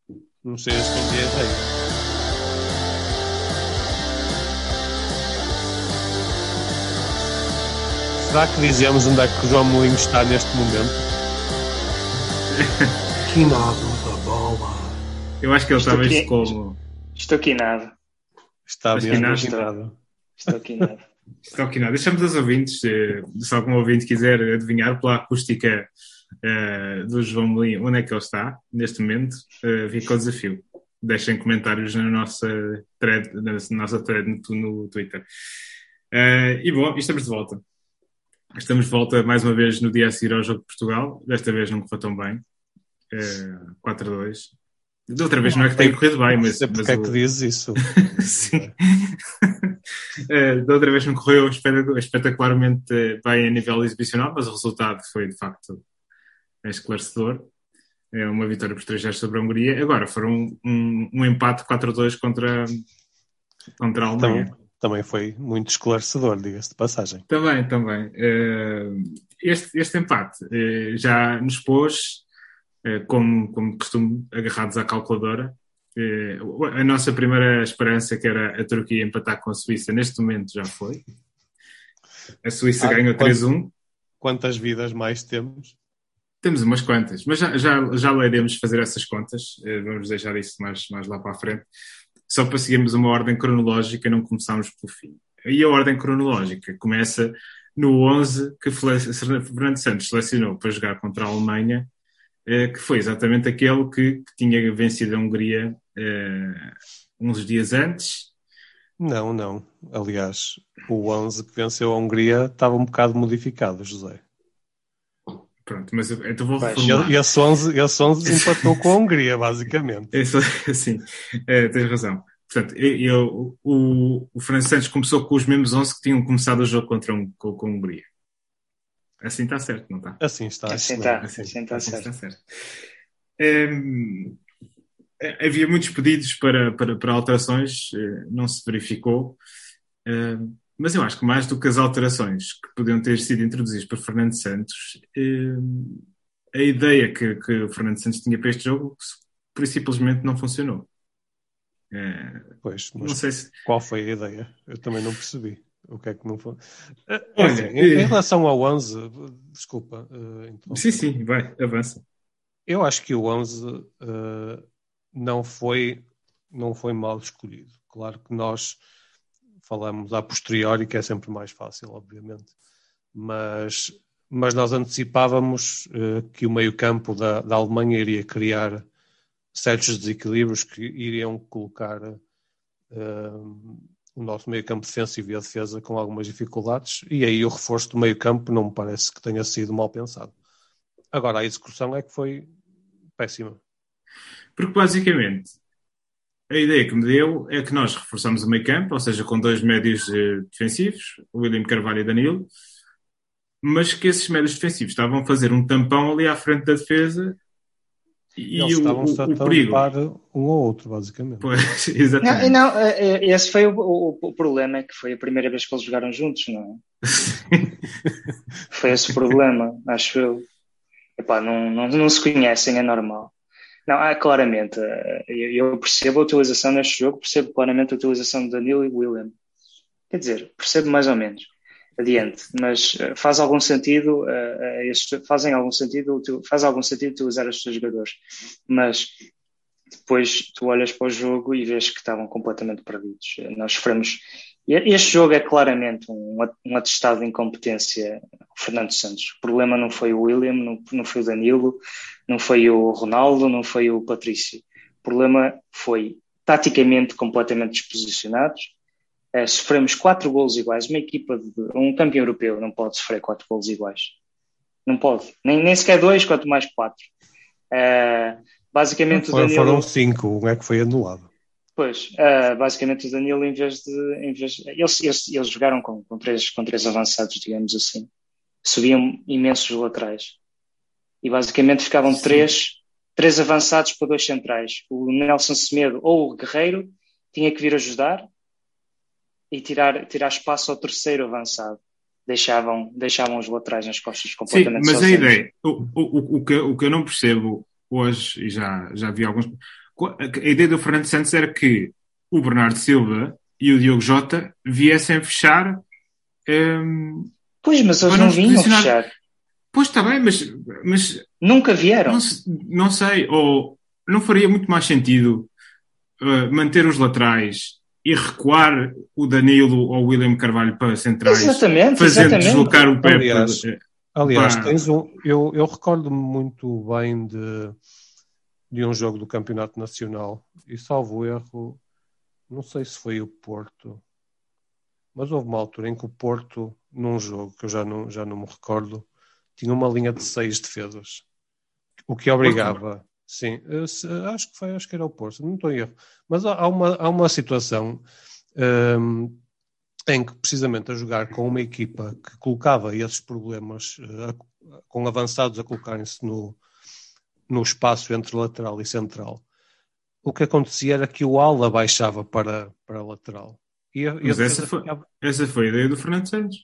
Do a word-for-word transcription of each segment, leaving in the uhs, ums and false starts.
Não sei se com dia rei. Será que dizemos onde é que o João Mourinho está neste momento? Quinado da bola. Eu acho que ele Estou está visto aqui- como... Estou quinado. Está Mas mesmo quinado. quinado. Estou quinado. Está aqui nada. Deixamos aos ouvintes, eh, se algum ouvinte quiser adivinhar pela acústica eh, do João Mourinho onde é que ele está neste momento, eh, fica o desafio. Deixem comentários na nossa thread, na nossa thread no, no Twitter. Eh, e bom, e estamos de volta. Estamos de volta mais uma vez no dia a seguir ao jogo de Portugal. Desta vez não correu tão bem. Eh, quatro a dois. Da outra vez não é que tenha corrido bem, mas... Não sei porque mas é o... que dizes isso. Sim. Uh, da outra vez não correu espetacularmente bem a nível exibicional, mas o resultado foi de facto esclarecedor. É uma vitória por três a zero sobre a Hungria. Agora foram um, um empate quatro a dois contra, contra a Alemanha. Também, também foi muito esclarecedor, diga-se de passagem. Também, também. Uh, este, este empate uh, já nos pôs, uh, como, como costume, agarrados à calculadora. Uh, a nossa primeira esperança, que era a Turquia empatar com a Suíça, neste momento já foi. A Suíça Ah, ganhou quant- três a um. Quantas vidas mais temos? Temos umas quantas, mas já, já, já lá iremos fazer essas contas. Uh, vamos deixar isso mais, mais lá para a frente. Só para seguirmos uma ordem cronológica, não começámos pelo fim. E a ordem cronológica começa no onze que Fernando Santos selecionou para jogar contra a Alemanha, que foi exatamente aquele que, que tinha vencido a Hungria uh, uns dias antes. Não, não. Aliás, o onze que venceu a Hungria estava um bocado modificado, José. Pronto, mas eu, então vou Pois. reformular. E esse onze, esse onze empatou com a Hungria, basicamente. Isso, sim, uh, tens razão. Portanto, eu, o, o Fernando Santos começou com os mesmos onze que tinham começado o jogo contra um, com, com a Hungria. Assim está certo, não está? Assim está. Assim não, está, Assim, assim está assim certo. está certo. Um, havia muitos pedidos para, para, para alterações, não se verificou, um, mas eu acho que mais do que as alterações que podiam ter sido introduzidas por Fernando Santos, um, a ideia que, que o Fernando Santos tinha para este jogo por simplesmente não funcionou. Uh, Pois, não mas sei se... qual foi a ideia? Eu também não percebi. O que é que não foi? Olha, assim, em, em relação ao onze, desculpa. Uh, sim, sim, vai, avança. Eu acho que o onze uh, não foi, não foi mal escolhido. Claro que nós falamos a posteriori, que é sempre mais fácil, obviamente. Mas, mas nós antecipávamos uh, que o meio-campo da, da Alemanha iria criar certos desequilíbrios que iriam colocar uh, o nosso meio-campo defensivo e a defesa com algumas dificuldades, e aí o reforço do meio-campo não me parece que tenha sido mal pensado. Agora, a execução é que foi péssima. Porque, basicamente, a ideia que me deu é que nós reforçamos o meio-campo, ou seja, com dois médios eh, defensivos, o William Carvalho e Danilo, mas que esses médios defensivos estavam a fazer um tampão ali à frente da defesa. E eles o, estavam-se o, a o perigo. tampar um ao outro, basicamente. Pois, Não, exatamente. não, esse foi o, o, o problema, é que foi a primeira vez que eles jogaram juntos, não é? Foi esse o problema, acho eu. Epá, não, não, não se conhecem, é normal. Não, há claramente, eu percebo a utilização neste jogo, percebo claramente a utilização de Danilo e William. Quer dizer, percebo mais ou menos. Adiante, mas faz algum sentido, uh, estes, fazem algum sentido, faz algum sentido utilizar estes dois jogadores, mas depois tu olhas para o jogo e vês que estavam completamente perdidos. Nós sofremos. Este jogo é claramente um, um atestado de incompetência do Fernando Santos. O problema não foi o William, não, não foi o Danilo, não foi o Ronaldo, não foi o Patrício. O problema foi taticamente completamente desposicionados. Uh, sofremos quatro golos iguais. Uma equipa de um campeão europeu não pode sofrer quatro golos iguais. Não pode. Nem, nem sequer dois, quanto mais quatro. Uh, basicamente Foi, o Danilo... Foram cinco, um é que foi anulado. Pois, uh, basicamente o Danilo, em vez de... Em vez, eles, eles, eles jogaram com, com, três, com três avançados, digamos assim. Subiam imensos laterais. E basicamente ficavam três, três avançados para dois centrais. O Nelson Semedo ou o Guerreiro tinha que vir ajudar e tirar, tirar espaço ao terceiro avançado. Deixavam, deixavam os laterais nas costas completamente sozinhos. Sim, mas sozinhos. a ideia, o, o, o, que, o que eu não percebo hoje, e já, já vi alguns, A ideia do Fernando Santos era que o Bernardo Silva e o Diogo Jota viessem fechar. Um, pois, mas eles não vinham fechar. Pois está bem, mas, mas. Nunca vieram. Não, não sei, ou não faria muito mais sentido uh, manter os laterais e recuar o Danilo ou o William Carvalho para centrais, exatamente, fazendo exatamente. deslocar o Pepe. Aliás, aliás tens um, eu, eu recordo-me muito bem de, de um jogo do Campeonato Nacional e, salvo erro, não sei se foi o Porto, mas houve uma altura em que o Porto, num jogo que eu já não, já não me recordo, tinha uma linha de seis defesas, o que obrigava... Sim, acho que foi, acho que era o Porto, não estou em erro. Mas há uma, há uma situação um, em que, precisamente, a jogar com uma equipa que colocava esses problemas, uh, com avançados a colocarem-se no, no espaço entre lateral e central, o que acontecia era que o ala baixava para, para a lateral. E a, mas e a essa, foi, ficava... essa foi a ideia do Fernando Santos.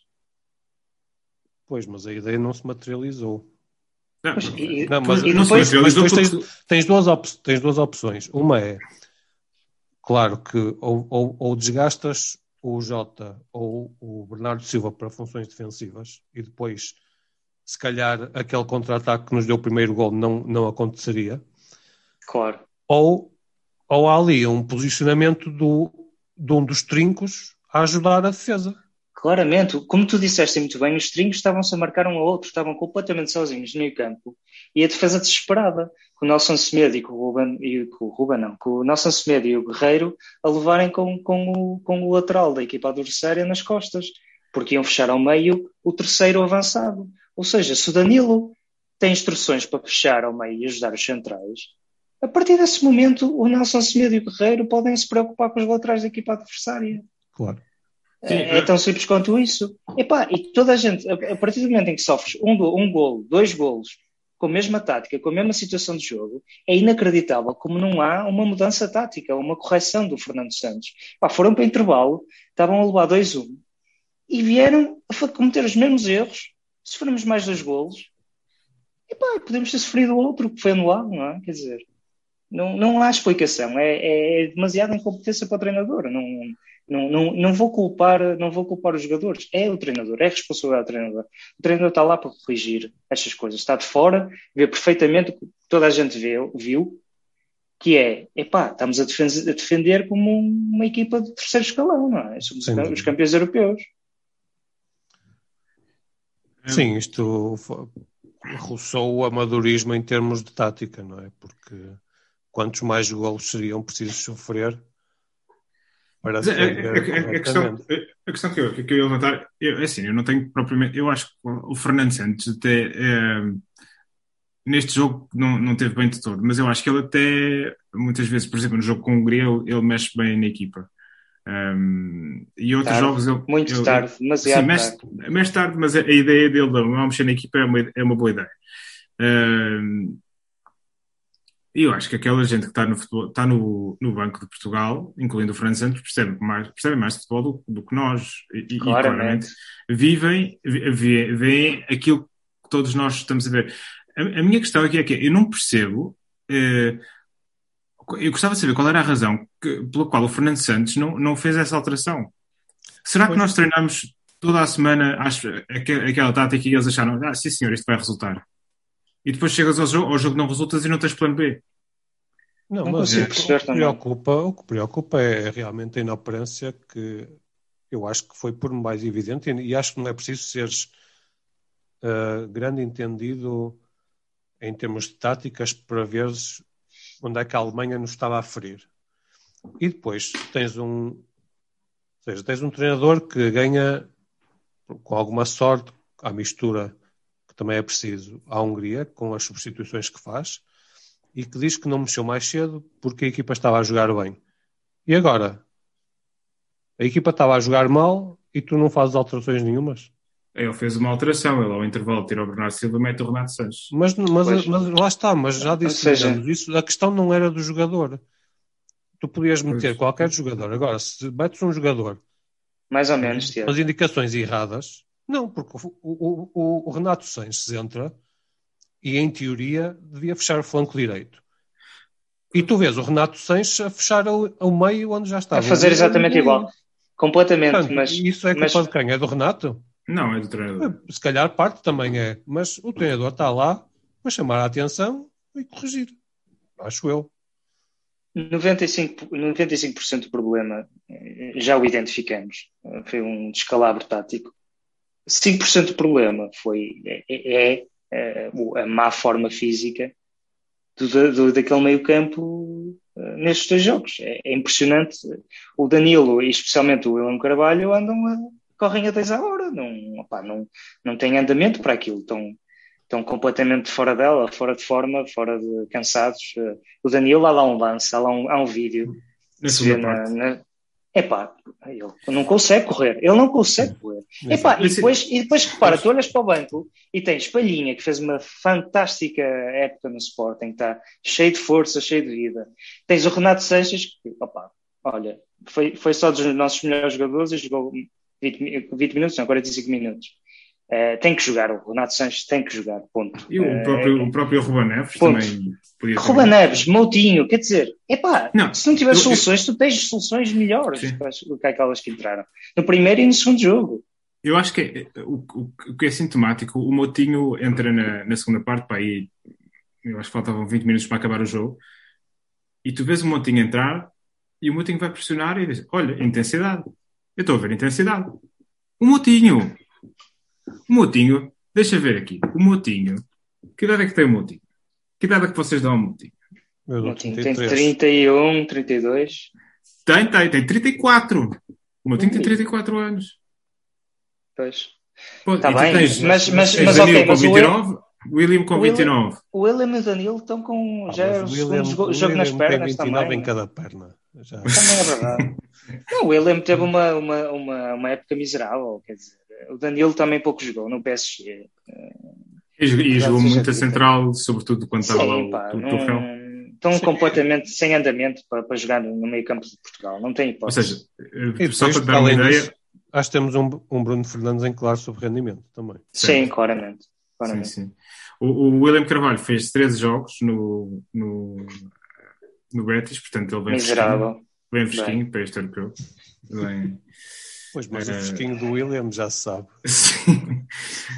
Pois, mas a ideia não se materializou. Não, mas, e, não, mas, e não depois, mas depois tens, tens, duas op- tens duas opções. Uma é, claro que ou, ou, ou desgastas o Jota ou o Bernardo Silva para funções defensivas e depois, se calhar, aquele contra-ataque que nos deu o primeiro gol não, não aconteceria. Claro. Ou, ou há ali um posicionamento do, de um dos trincos a ajudar a defesa. Claramente, como tu disseste muito bem, os trincos estavam-se a marcar um ao outro, estavam completamente sozinhos no meio campo e a defesa desesperada, com o Nelson Semedo e com o Ruben, e com o Ruben não, com o Nelson Semedo e o Guerreiro a levarem com, com, o, com o lateral da equipa adversária nas costas, porque iam fechar ao meio o terceiro avançado. Ou seja, se o Danilo tem instruções para fechar ao meio e ajudar os centrais, a partir desse momento o Nelson Semedo e o Guerreiro podem se preocupar com os laterais da equipa adversária. Claro. Sim, é, é tão simples quanto isso. Epá, e toda a gente, a partir do momento em que sofres um, um golo, dois golos, com a mesma tática, com a mesma situação de jogo, é inacreditável como não há uma mudança tática, uma correção do Fernando Santos. Epá, foram para o intervalo, estavam a levar dois a um e vieram a cometer os mesmos erros. Se formos mais dois golos, epá, podemos ter sofrido outro que foi anulado, não é? Quer dizer, não, não há explicação. É, é demasiada incompetência para o treinador. Não... Não, não, não, vou culpar, não vou culpar os jogadores. É o treinador, é a responsabilidade do treinador. O treinador está lá para corrigir estas coisas. Está de fora, vê perfeitamente o que toda a gente viu, viu que é, epá, estamos a defender, a defender como uma equipa de terceiro escalão, não é? Somos Sim. os campeões europeus. Sim, isto roçou o amadorismo em termos de tática, não é? Porque quantos mais golos seriam precisos sofrer para defender a, a, a, questão, a questão que eu, que eu ia levantar, eu, assim, eu não tenho propriamente, eu acho que o Fernando Santos até é, neste jogo não, não teve bem de todo, mas eu acho que ele até muitas vezes, por exemplo, no jogo com a Hungria, ele, ele mexe bem na equipa. Um, e outros tarde, jogos ele, muito ele, tarde, demasiado sim, mexe, tarde. mexe tarde, mas a, a ideia dele de não mexer na equipa é uma, é uma boa ideia. Um, E eu acho que aquela gente que está no, futebol, está no, no Banco de Portugal, incluindo o Fernando Santos, percebe mais, percebe mais de futebol do, do que nós. E, claramente. e claramente vivem, veem aquilo que todos nós estamos a ver. A, a minha questão aqui é que eu não percebo. Eh, eu gostava de saber qual era a razão que, pela qual o Fernando Santos não, não fez essa alteração. Será pois. que nós treinamos toda a semana acho, aquela, aquela tática e eles acharam, ah, sim senhor, isto vai resultar? E depois chegas ao jogo, ao jogo não resultas e não tens plano B. Não, não mas é, o, que preocupa, o que preocupa é realmente a inoperância, que eu acho que foi por mais evidente, e acho que não é preciso seres uh, grande entendido em termos de táticas para veres onde é que a Alemanha nos estava a ferir. E depois tens um, ou seja, tens um treinador que ganha com alguma sorte à mistura também é preciso à Hungria, com as substituições que faz, e que diz que não mexeu mais cedo porque a equipa estava a jogar bem. E agora? A equipa estava a jogar mal e tu não fazes alterações nenhumas? Ele fez uma alteração, ele ao intervalo tira o Bernardo Silva e mete o Renato Sanches. Mas, mas, mas lá está, mas já disse seja... isso, a questão não era do jogador. Tu podias meter pois. qualquer jogador. Agora, se metes um jogador mais ou menos, com as indicações erradas, não, porque o, o, o, o Renato Sanches entra e, em teoria, devia fechar o flanco direito. E tu vês o Renato Sanches a fechar ao, ao meio onde já estava. A fazer exatamente igual. Completamente. Portanto, mas, isso é culpa mas... de quem? É do Renato? Não, é do treinador. Se calhar parte também é. Mas o treinador está lá para chamar a atenção e corrigir. Acho eu. noventa e cinco por cento do problema já o identificamos. Foi um descalabro tático. cinco por cento do problema foi, é, é, é a má forma física do, do, daquele meio campo uh, nestes dois jogos. É, é impressionante. O Danilo e especialmente o William Carvalho andam a, correm a dez a hora. Não, opa, não, não tem andamento para aquilo. Estão, estão completamente fora dela, fora de forma, fora de cansados. Uh, o Danilo, há lá um lance, há lá um, há um vídeo. Na segunda parte. Na, na, epá, ele não consegue correr. Ele não consegue correr. Epá, e, depois, e depois repara, tu olhas para o banco e tens Palhinha, que fez uma fantástica época no Sporting, está cheio de força, cheio de vida. Tens o Renato Sanches, que, opa, olha, foi, foi só dos nossos melhores jogadores e jogou vinte, vinte minutos, não, quarenta e cinco minutos. Uh, tem que jogar, o Renato Sanches tem que jogar, ponto. E o próprio, uh, o próprio Ruben Neves ponto. Também podia ter. Ruben Neves, Moutinho, quer dizer, epá, não, se não tiver eu, soluções, eu, tu tens soluções melhores do que aquelas que entraram no primeiro e no segundo jogo. Eu acho que é, o, o, o que é sintomático, o Moutinho entra na, na segunda parte, pá, aí eu acho que faltavam vinte minutos para acabar o jogo, e tu vês o Moutinho entrar e o Moutinho vai pressionar e diz, olha, intensidade, eu estou a ver intensidade. O Moutinho O Moutinho, deixa ver aqui, o Moutinho, que idade é que tem o Moutinho? Que idade é que vocês dão ao Moutinho? O Moutinho tem trinta e um, trinta e dois. Tem, tem, tem trinta e quatro. O Moutinho tem trinta e quatro anos. Pois. Está bem, tens, mas, mas, mas ok, com mas vinte e nove, o William com vinte e nove. O William e o Danilo estão com ah, já o segundo jogo, jogo nas pernas tem vinte e nove também. em cada perna. Já. Também é verdade. Não, o William teve uma, uma, uma, uma época miserável, quer dizer. O Danilo também pouco jogou no P S G. E, e jogou muito a central, sobretudo quando estava lá o, pá, o não, Tuchel. Estão Sim. completamente sem andamento para, para jogar no meio campo de Portugal. Não tem hipótese. Ou seja, só para dar uma ideia... Disso, acho que temos um, um Bruno Fernandes em claro sobre rendimento também. Sim, sim claramente. claramente. Sim, sim. O, o William Carvalho fez treze jogos no, no, no Betis, portanto ele vem Miserável. fresquinho, bem fresquinho para este europeu. Bem, pois, mas uh, o fresquinho do William já se sabe. Sim.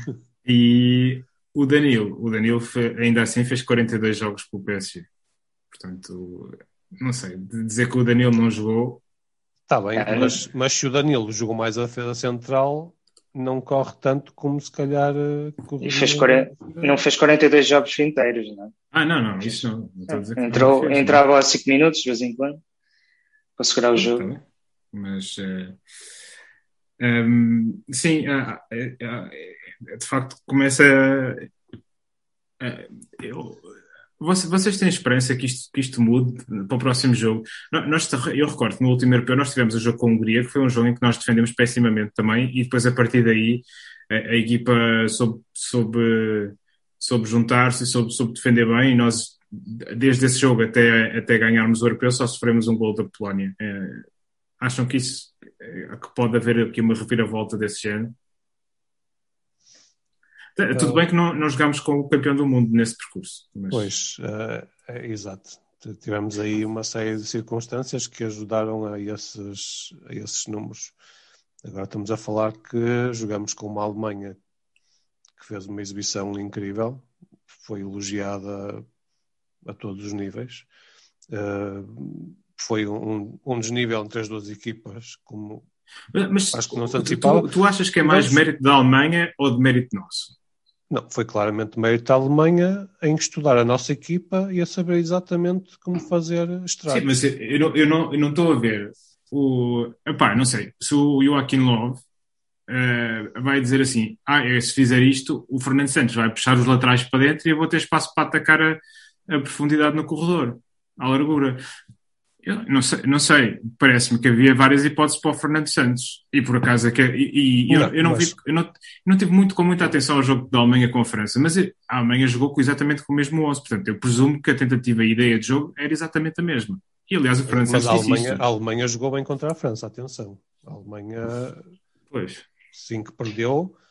E o Danilo, o Danilo fe, ainda assim fez quarenta e dois jogos pelo P S G. Portanto, não sei, dizer que o Danilo não jogou... Está bem, é, mas, mas se o Danilo jogou mais a defesa central, não corre tanto como se calhar... E fez quarenta, não fez quarenta e dois jogos inteiros, não é? Ah, não, não, isso não. não estou a dizer que Entrou, não fez, entrava não. a cinco minutos, de vez em quando, para segurar o jogo. Tá, mas, uh, um, sim, uh, uh, uh, de facto, começa... Uh, eu... Vocês têm esperança que isto, que isto mude para o próximo jogo? Nós, eu recordo que no último europeu nós tivemos o jogo com a Hungria, que foi um jogo em que nós defendemos pessimamente também, e depois a partir daí a, a equipa soube, soube, soube juntar-se e soube, soube defender bem, e nós, desde esse jogo até, até ganharmos o europeu, só sofremos um gol da Polónia. É, acham que isso que pode haver aqui uma reviravolta desse género? Tudo bem que não, não jogámos com o campeão do mundo nesse percurso. Mas... Pois, uh, é, exato. Tivemos aí uma série de circunstâncias que ajudaram a esses, a esses números. Agora estamos a falar que jogamos com uma Alemanha que fez uma exibição incrível, foi elogiada a todos os níveis. Uh, foi um, um desnível entre as duas equipas, como mas, acho que não se antecipava. Tu, tu achas que é mais mas... mérito da Alemanha ou de mérito nosso? Não, foi claramente mérito da Alemanha em estudar a nossa equipa e a saber exatamente como fazer estragos. Sim, mas eu não, eu não, eu não estou a ver o... Epá, não sei, se o Joaquim Love uh, vai dizer assim, ah, se fizer isto, o Fernando Santos vai puxar os laterais para dentro e eu vou ter espaço para atacar a, a profundidade no corredor, à largura. Eu não sei, não sei. Parece-me que havia várias hipóteses para o Fernando Santos. E por acaso é que. E, e não, eu, eu, não mas... vi, eu, não, eu não tive muito, com muita atenção ao jogo da Alemanha com a França, mas a Alemanha jogou com, exatamente com o mesmo onze. Portanto, eu presumo que a tentativa e a ideia de jogo era exatamente a mesma. E aliás, o Fernando mas Santos a Alemanha, disse isto. A Alemanha jogou bem contra a França, atenção. A Alemanha, pois. sim que perdeu,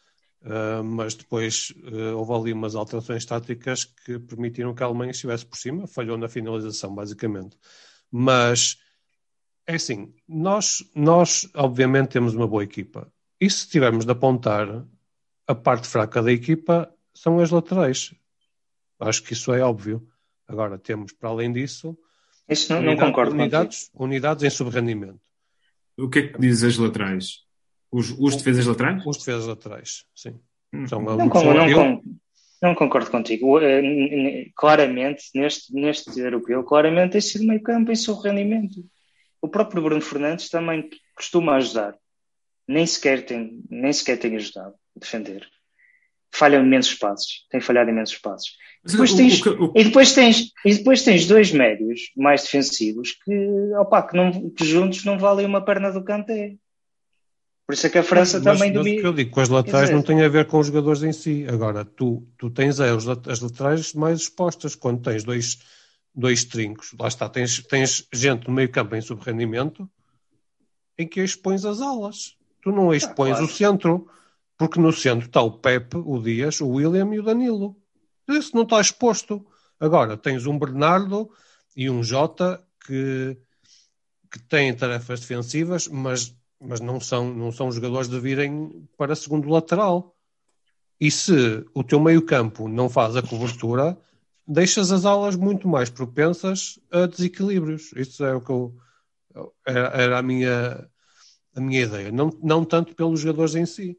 Uh, mas depois uh, houve ali umas alterações táticas que permitiram que a Alemanha estivesse por cima, falhou na finalização, basicamente. Mas, é assim, nós, nós obviamente temos uma boa equipa. E se tivermos de apontar, a parte fraca da equipa são as laterais. Acho que isso é óbvio. Agora, temos, para além disso, isso não, unidade, não concordo unidades, unidades em subrendimento. O que é que dizes as laterais? Os, os defesas laterais? Os defesas laterais, sim. Hum. São, não, são, não, eu, não, não concordo contigo. Claramente, neste, neste europeu, claramente tem sido meio campo em seu rendimento. O próprio Bruno Fernandes também costuma ajudar. Nem sequer tem, nem sequer tem ajudado a defender. Falha imensos passos. Tem falhado imensos passos. Depois o, tens, o, o, e, depois tens, e depois tens dois médios mais defensivos que, opa, que, não, que juntos não valem uma perna do Kanté. Por isso é que a França mas, também... Mas, mas o que eu digo com as laterais não tem a ver com os jogadores em si. Agora, tu, tu tens é, os, as laterais mais expostas quando tens dois, dois trincos. Lá está, tens, tens gente no meio campo em subrendimento em que expões as alas. Tu não expões ah, claro. o centro, porque no centro está o Pepe, o Dias, o William e o Danilo. Isso não está exposto. Agora, tens um Bernardo e um Jota que, que têm tarefas defensivas, mas, mas não, são, não são jogadores de virem para segundo lateral. E se o teu meio-campo não faz a cobertura, deixas as alas muito mais propensas a desequilíbrios. Isso é o que eu... Era, era a minha... a minha ideia, não, não tanto pelos jogadores em si.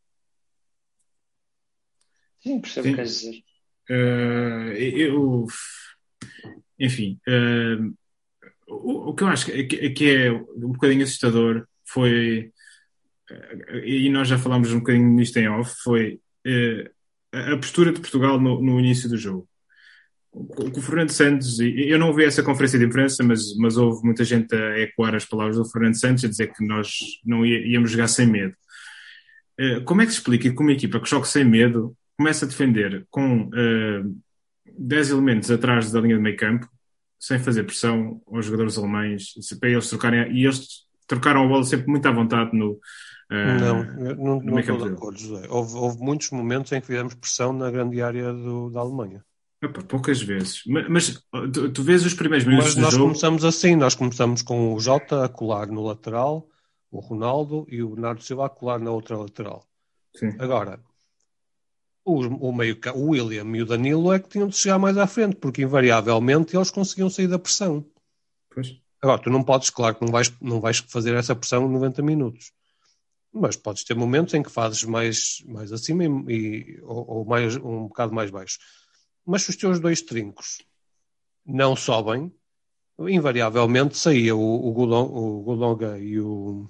Sim, percebo o que queres dizer. Uh, eu, enfim, uh, o, o que eu acho que, que é um bocadinho assustador foi, uh, e nós já falámos um bocadinho nisto em off, foi uh, a postura de Portugal no, no início do jogo. O, o Fernando Santos, eu não ouvi essa conferência de imprensa, mas, mas houve muita gente a ecoar as palavras do Fernando Santos, a dizer que nós não ia, íamos jogar sem medo. Uh, como é que se explica que uma equipa que joga sem medo começa a defender com uh, dez elementos atrás da linha de meio campo, sem fazer pressão aos jogadores alemães, para eles trocarem, e eles trocaram a bola sempre muito à vontade no, uh, não, não, no não estou de acordo, José. Houve, houve muitos momentos em que fizemos pressão na grande área do, da Alemanha. Opa, poucas vezes. Mas, mas tu, tu vês os primeiros minutos mas nós do jogo... começamos assim, nós começamos com o Jota a colar no lateral, o Ronaldo e o Bernardo Silva a colar na outra lateral. Sim. Agora, o, o, meio, o William e o Danilo é que tinham de chegar mais à frente, porque invariavelmente eles conseguiam sair da pressão. Pois. Agora, tu não podes, claro que não vais, não vais fazer essa pressão em noventa minutos, mas podes ter momentos em que fazes mais, mais acima e, e, ou, ou mais, um bocado mais baixo. Mas se os teus dois trincos não sobem, invariavelmente saía o, o, Gulon, o Golonga e o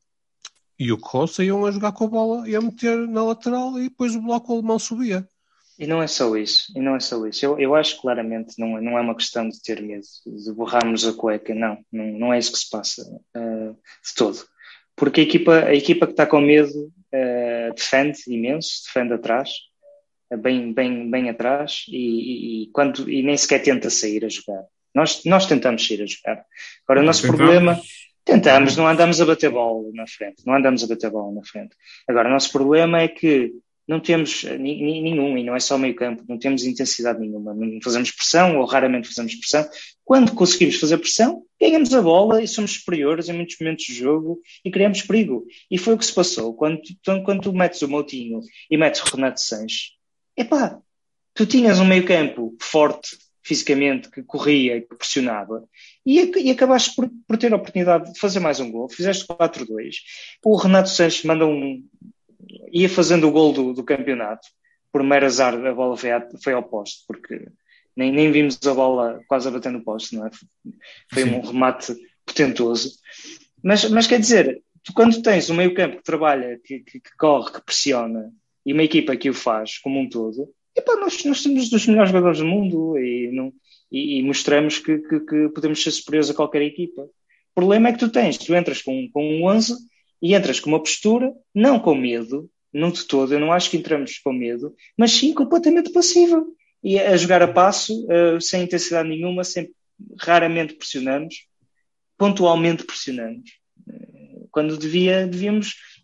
E o Corso iam a jogar com a bola e a meter na lateral e depois o bloco alemão subia. E não é só isso, e não é só isso. Eu, eu acho claramente não, não é uma questão de ter medo, de borrarmos a cueca, não, não, não é isso que se passa uh, de todo. Porque a equipa, a equipa que está com medo uh, defende imenso, defende atrás, uh, bem, bem, bem atrás, e, e, e, quando, e nem sequer tenta sair a jogar. Nós, nós tentamos sair a jogar. Agora, o nosso tentamos. problema... Tentamos, não andamos a bater bola na frente, não andamos a bater bola na frente. Agora, o nosso problema é que não temos nenhum, e não é só meio campo, não temos intensidade nenhuma, não fazemos pressão ou raramente fazemos pressão. Quando conseguimos fazer pressão, ganhamos a bola e somos superiores em muitos momentos do jogo e criamos perigo. E foi o que se passou. Quando, quando tu metes o Moutinho e metes o Renato Sanches, epá, tu tinhas um meio campo forte, fisicamente, que corria, que pressionava, e, e acabaste por, por ter a oportunidade de fazer mais um gol. Fizeste quatro dois. O Renato Sanches manda um... ia fazendo o gol do, do campeonato. Por mero azar, a bola foi, a, foi ao poste, porque nem, nem vimos a bola quase a bater no poste, não é? Foi Sim. um remate potentoso. Mas, mas quer dizer, tu, quando tens um meio campo que trabalha, que, que, que corre, que pressiona, e uma equipa que o faz como um todo, epá, nós, nós temos dos melhores jogadores do mundo e, não, e, e mostramos que, que, que podemos ser superiores a qualquer equipa. O problema é que tu tens, tu entras com, com um onze e entras com uma postura, não com medo, não de todo, eu não acho que entramos com medo, mas sim completamente passiva. E a jogar a passo, uh, sem intensidade nenhuma, sempre, raramente pressionamos, pontualmente pressionamos. Uh, quando devia, devíamos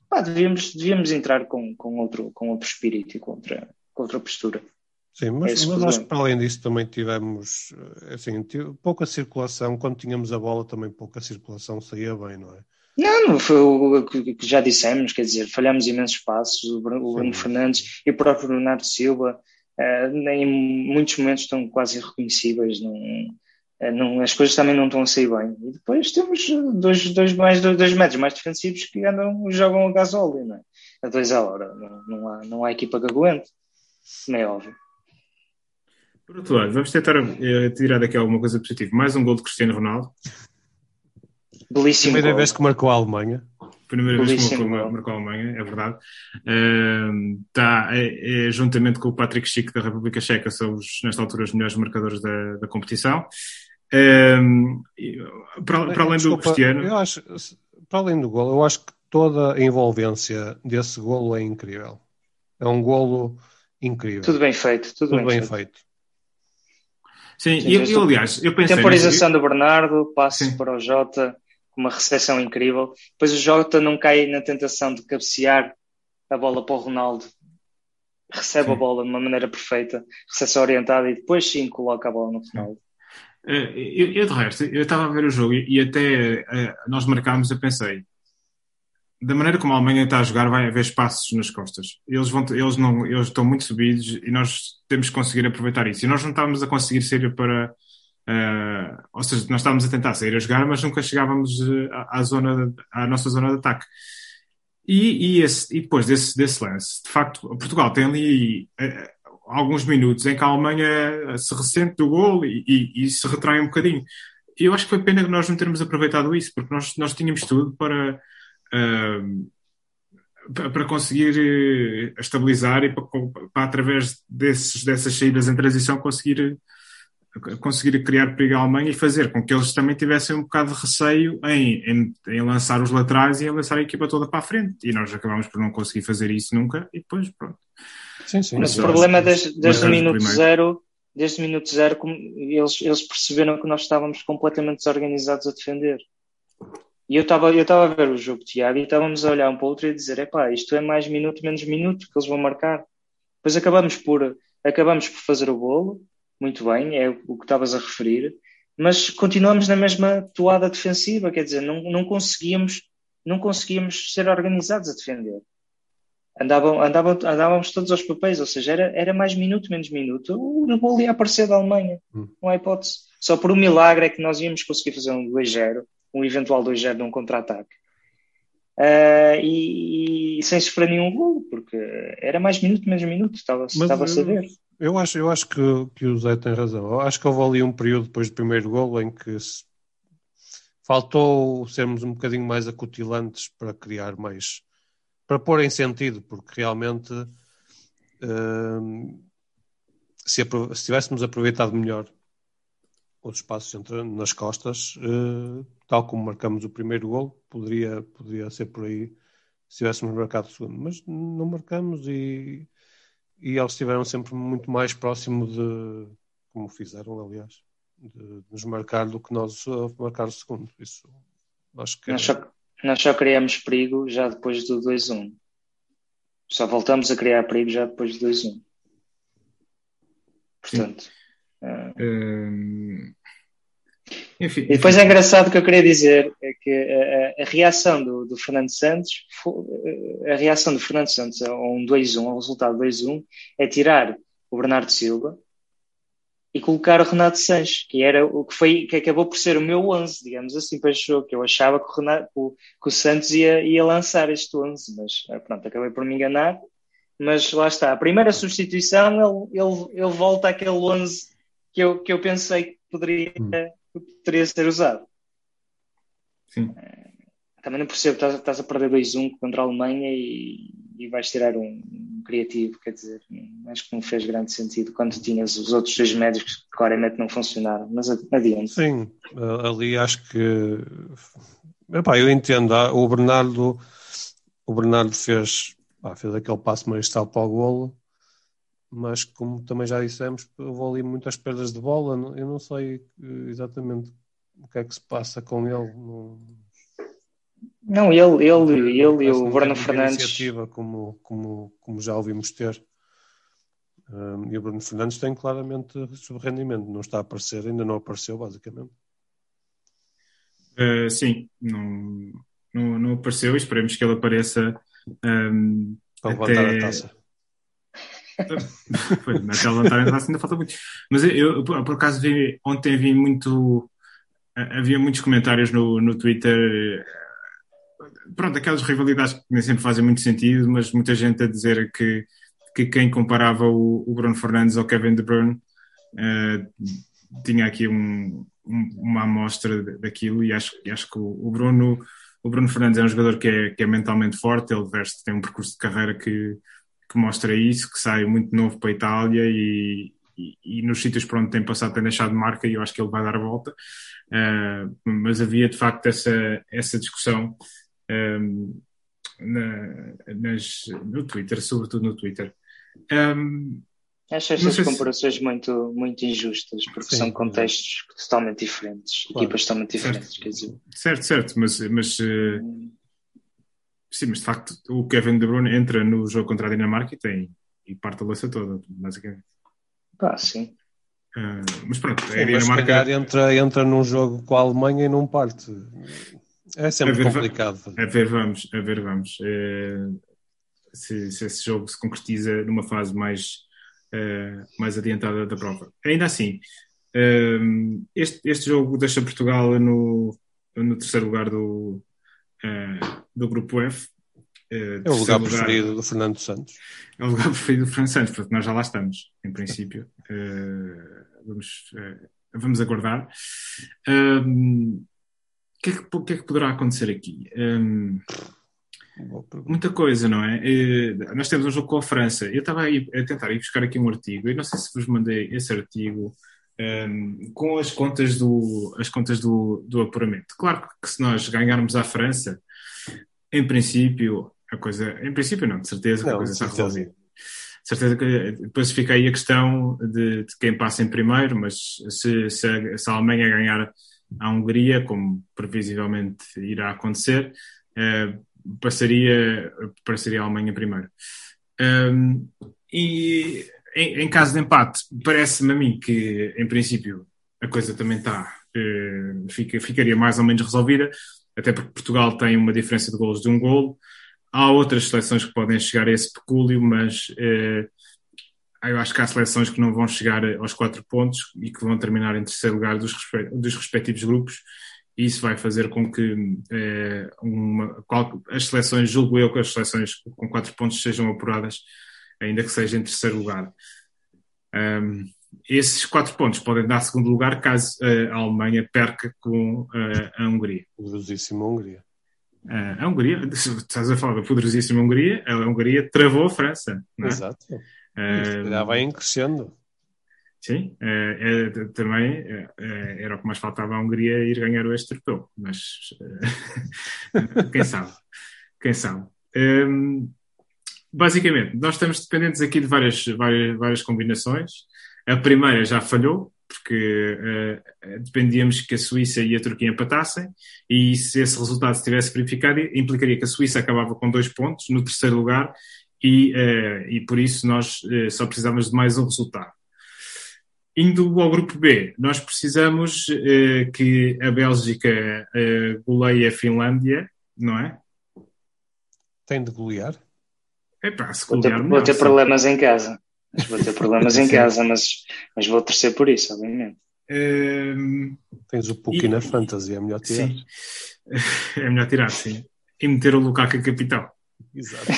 pá, devíamos, devíamos entrar com, com, outro, com outro espírito e com outra, com outra postura. Sim, mas, mas acho que para além disso também tivemos assim, pouca circulação. Quando tínhamos a bola também pouca circulação, saía bem, não é? Não, não foi o que já dissemos, quer dizer, falhamos imensos passos, o Bruno, Bruno Fernandes e o próprio Bernardo Silva, uh, em muitos momentos estão quase irreconhecíveis, não, uh, não, as coisas também não estão a sair bem. E depois temos dois, dois, mais, dois médios mais defensivos que andam, jogam a gasóleo, não é? A dois a hora, não, não, há, não há equipa que aguente, não é óbvio. Por outro lado, vamos tentar uh, tirar daqui alguma coisa positiva. Mais um gol de Cristiano Ronaldo. Belíssimo Primeira gol. vez que marcou a Alemanha. Primeira Belíssimo vez que marcou, marcou a Alemanha, é verdade. Uh, tá, é, é, juntamente com o Patrick Schick da República Checa, são os, nesta altura os melhores marcadores da, da competição. Uh, para, para além Desculpa, do Cristiano... Eu acho, para além do golo, eu acho que toda a envolvência desse golo é incrível. É um golo incrível. Tudo bem feito. Tudo, tudo bem, bem feito. feito. Sim, Sim e, eu, aliás, eu pensei... Temporização nesse... do Bernardo, passe Sim. para o Jota... uma recepção incrível. Depois o Jota não cai na tentação de cabecear a bola para o Ronaldo. Recebe sim. a bola de uma maneira perfeita, recepção orientada e depois sim coloca a bola no Ronaldo. Eu, eu de resto, eu estava a ver o jogo e até nós marcámos, eu pensei, da maneira como a Alemanha está a jogar vai haver espaços nas costas. Eles, vão, eles, não, eles estão muito subidos e nós temos que conseguir aproveitar isso. E nós não estávamos a conseguir sair para... Uh, ou seja, nós estávamos a tentar sair a jogar, mas nunca chegávamos à, à, zona, à nossa zona de ataque. E, e, esse, e depois desse, desse lance, de facto, Portugal tem ali uh, alguns minutos em que a Alemanha se ressente do gol e, e, e se retrai um bocadinho. E eu acho que foi pena que nós não termos aproveitado isso, porque nós, nós tínhamos tudo para, uh, para conseguir estabilizar e para, para através desses, dessas saídas em transição, conseguir. conseguir criar perigo à Alemanha e fazer com que eles também tivessem um bocado de receio em, em, em lançar os laterais e em lançar a equipa toda para a frente. E nós acabámos por não conseguir fazer isso nunca e depois, pronto. Sim, sim. Mas o problema é desde, desde o minuto zero, desde o minuto zero, eles, eles perceberam que nós estávamos completamente desorganizados a defender. E eu estava eu estava a ver o jogo, Tiago, e estávamos a olhar um para o outro e a dizer, epá, isto é mais minuto, menos minuto que eles vão marcar. Depois acabamos por, acabamos por fazer o golo. Muito bem, é o que estavas a referir, mas continuamos na mesma toada defensiva, quer dizer, não, não, conseguíamos, não conseguíamos ser organizados a defender. Andavam, andavam, andávamos todos aos papéis, ou seja, era, era mais minuto, menos minuto, o gol ia aparecer da Alemanha, hum. não há hipótese. Só por um milagre é que nós íamos conseguir fazer um dois zero, um eventual dois zero num contra-ataque. Uh, e, e sem sofrer nenhum gol, porque era mais minuto, menos minuto, estava, estava a saber. Eu acho, eu acho que, que o Zé tem razão. Eu acho que houve ali um período depois do primeiro golo em que se... faltou sermos um bocadinho mais acutilantes para criar mais, para pôr em sentido, porque realmente uh, se, aprove... se tivéssemos aproveitado melhor os espaços entre, nas costas, uh, tal como marcamos o primeiro golo, poderia, poderia ser por aí se tivéssemos marcado o segundo, mas não marcamos e E eles estiveram sempre muito mais próximo de, como fizeram, aliás, de, de nos marcar do que nós marcar o segundo. Isso, acho que nós, só, nós só criamos perigo já depois do dois um. Só voltamos a criar perigo já depois do dois um. Portanto... Uh... Um... Enfim, e depois enfim. É engraçado o que eu queria dizer é que a, a, a reação do, do Fernando Santos, a reação do Fernando Santos a um dois um, ao resultado dois um, é tirar o Bernardo Silva e colocar o Renato Sanches, que era o que foi, que acabou por ser o meu onze, digamos assim, para este jogo, que eu achava que o, Renato, que o Santos ia, ia lançar este onze, mas pronto, acabei por me enganar. Mas lá está, a primeira substituição ele, ele, ele volta àquele onze que eu, que eu pensei que poderia hum. poderia ser usado. Sim. Também não percebo, estás, estás a perder dois um contra a Alemanha e, e vais tirar um, um criativo, quer dizer, acho que não fez grande sentido quando tinhas os outros dois médios que claramente não funcionaram, mas adiante. Sim, ali acho que epá, eu entendo, o Bernardo o Bernardo fez, pá, fez aquele passo magistral para o golo, mas como também já dissemos, houve ali muitas perdas de bola, eu não sei exatamente o que é que se passa com ele. Não... Não, ele, ele, ele e o Bruno Fernandes. Fernandes. Iniciativa como, como, como já ouvimos ter. Um, e o Bruno Fernandes tem claramente subrendimento. Não está a aparecer, ainda não apareceu, basicamente. Uh, sim, não, não, não apareceu. Esperemos que ele apareça um, para até... levantar a taça. Até levantar a taça ainda falta muito. Mas eu, eu por acaso, vi, ontem vi muito... Havia muitos comentários no, no Twitter... Pronto, aquelas rivalidades que nem sempre fazem muito sentido, mas muita gente a dizer que, que quem comparava o, o Bruno Fernandes ao Kevin De Bruyne uh, tinha aqui um, um, uma amostra daquilo, e acho, e acho que o, o, Bruno, o Bruno Fernandes é um jogador que é, que é mentalmente forte, ele veste, tem um percurso de carreira que, que mostra isso, que sai muito novo para a Itália e, e, e nos sítios por onde tem passado tem deixado marca, e eu acho que ele vai dar a volta. Uh, mas havia de facto essa, essa discussão Um, na, nas, no Twitter, sobretudo no Twitter. Um, Acho estas comparações se... muito, muito injustas, porque Sim, são contextos é. totalmente diferentes, claro. Equipas totalmente diferentes, certo. quer dizer. Certo, certo, mas, mas hum. sim, mas de facto o Kevin De Bruyne entra no jogo contra a Dinamarca e tem e parte a louça toda, basicamente. Ah, sim. Uh, mas pronto, sim, a Dinamarca... mas se calhar entra, entra num jogo com a Alemanha e não parte. É sempre a ver, complicado. A ver, vamos, a ver, vamos. Uh, se, se esse jogo se concretiza numa fase mais, uh, mais adiantada da prova. Ainda assim, uh, este, este jogo deixa Portugal no, no terceiro lugar do, uh, do grupo F. Uh, é o lugar preferido lugar, do Fernando Santos. É o lugar preferido do Fernando Santos, porque nós já lá estamos, em princípio. Uh, vamos, uh, vamos aguardar. Uh, O que, é que, o que é que poderá acontecer aqui? Um, muita coisa, não é? Uh, nós temos um jogo com a França. Eu estava aí a tentar ir buscar aqui um artigo, e não sei se vos mandei esse artigo um, com as contas, do, as contas do, do apuramento. Claro que se nós ganharmos à França, em princípio, a coisa. Em princípio, não, de certeza que não, a coisa está resolvida. Certeza que depois fica aí a questão de, de quem passa em primeiro, mas se, se, a, se a Alemanha ganhar à Hungria, como previsivelmente irá acontecer, uh, passaria, passaria a Alemanha primeiro. Um, e em, em caso de empate, parece-me a mim que, em princípio, a coisa também está, uh, fica, ficaria mais ou menos resolvida, até porque Portugal tem uma diferença de golos de um golo. Há outras seleções que podem chegar a esse pecúlio, mas uh, eu acho que há seleções que não vão chegar aos quatro pontos e que vão terminar em terceiro lugar dos, respe- dos respectivos grupos, e isso vai fazer com que eh, uma, qual, as seleções, julgo eu que as seleções com quatro pontos sejam apuradas, ainda que seja em terceiro lugar. Um, esses quatro pontos podem dar segundo lugar caso uh, a Alemanha perca com uh, a Hungria. Poderosíssima Hungria. Uh, a Hungria, estás a falar da poderosíssima Hungria, a Hungria travou a França, não é? Exato. Uh, já vai crescendo. Sim, é, é, também é, é, era o que mais faltava à Hungria ir ganhar o este-europeu, mas uh, quem sabe, quem sabe. Um, basicamente, nós estamos dependentes aqui de várias, várias, várias combinações. A primeira já falhou, porque uh, dependíamos que a Suíça e a Turquia empatassem, e se esse resultado se tivesse verificado, implicaria que a Suíça acabava com dois pontos no terceiro lugar, e, uh, e por isso nós uh, só precisávamos de mais um resultado. Indo ao grupo B, nós precisamos uh, que a Bélgica uh, goleie a Finlândia, não é? Tem de golear? Epá, se vou ter, golear, vou ter sim. problemas em casa. Mas vou ter problemas em casa, mas, mas vou torcer por isso, obviamente. Um, Tens o Puki e, na Fantasy, é melhor tirar. Sim, é melhor tirar, sim. E meter o Lukaku a capitão. Exato.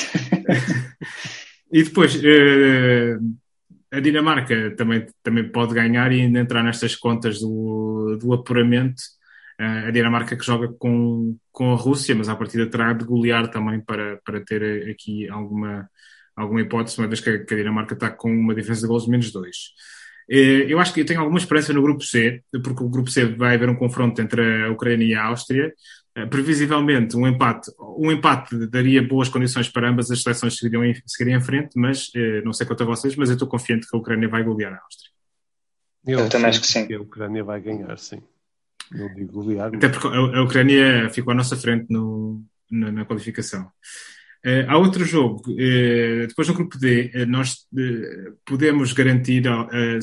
E depois, uh, a Dinamarca também, também pode ganhar e ainda entrar nestas contas do, do apuramento. Uh, a Dinamarca que joga com, com a Rússia, mas à partida terá de golear também para, para ter aqui alguma, alguma hipótese, uma vez que a, que a Dinamarca está com uma diferença de gols de menos dois. Eu acho que eu tenho alguma esperança no grupo C, porque o grupo C vai haver um confronto entre a Ucrânia e a Áustria. Previsivelmente, um empate, um empate daria boas condições para ambas as seleções seguiriam em, seguiriam em frente, mas não sei quanto a vocês, mas eu estou confiante que a Ucrânia vai golear a Áustria. Eu, eu também acho que sim. Que a Ucrânia vai ganhar, sim. Não digo golear. Até porque a, a Ucrânia ficou à nossa frente no, na, na qualificação. Uh, há outro jogo, uh, depois no grupo D, uh, nós uh, podemos garantir uh, uh,